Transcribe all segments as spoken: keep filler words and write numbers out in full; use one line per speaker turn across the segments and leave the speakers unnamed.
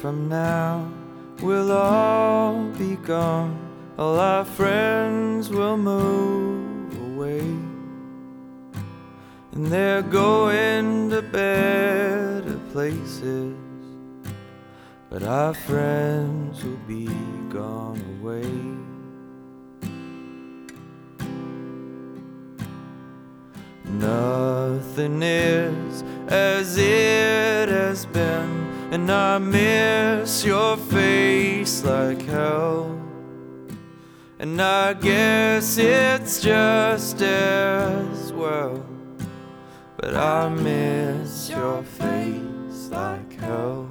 from now we'll all be gone. All our friends will move away, and they're going to better places, but our friends will be gone away. Nothing is as it has been, and I miss your face like hell. And I guess it's just as well, but I miss your face like hell.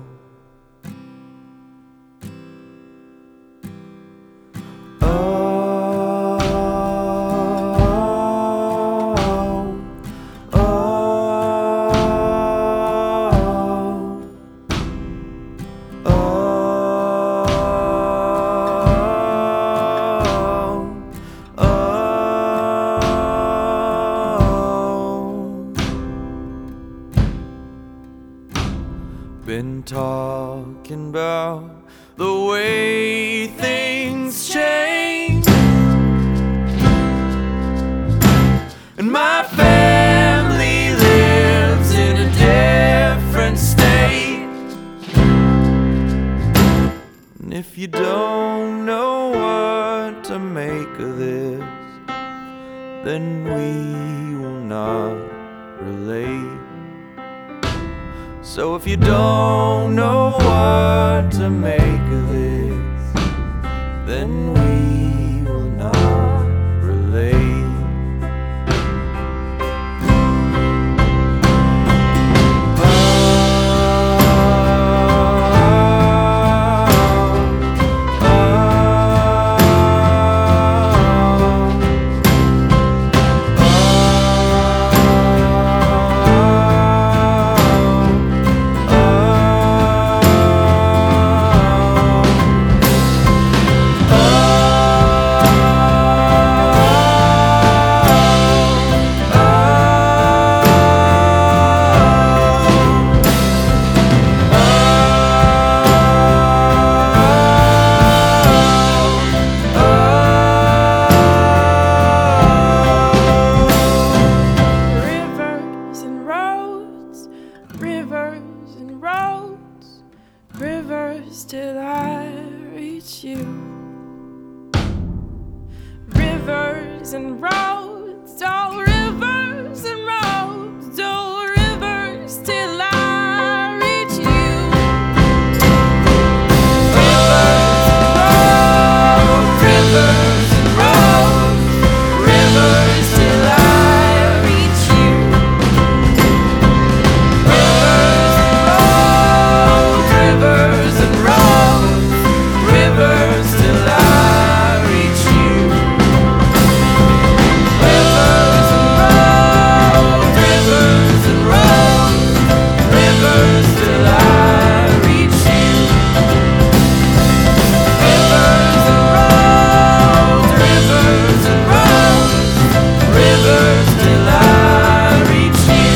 Oh, oh, oh, oh. Been talking about the way things change, and my family lives in a different state. And if you don't know what to make of this, then we will not relate. So if you don't know what to make of this, then we will not relate. Rivers and roads, rivers till I reach you. Rivers and roads, oh rivers and roads, oh rivers till I reach you. Rivers and roads, rivers till I reach you. Rivers and roads, rivers till I reach you. Rivers and roads, rivers and roads, rivers till I reach you. Rivers and roads, rivers and roads, rivers till I reach you.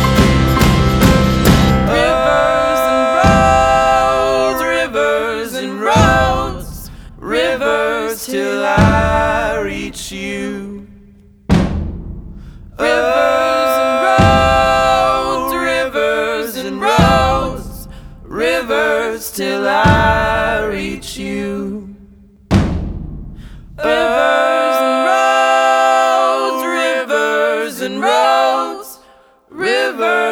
Rivers and roads, rivers till I reach you. Rivers and roads, rivers and roads, rivers till I reach you. Rivers and roads, rivers and roads, rivers.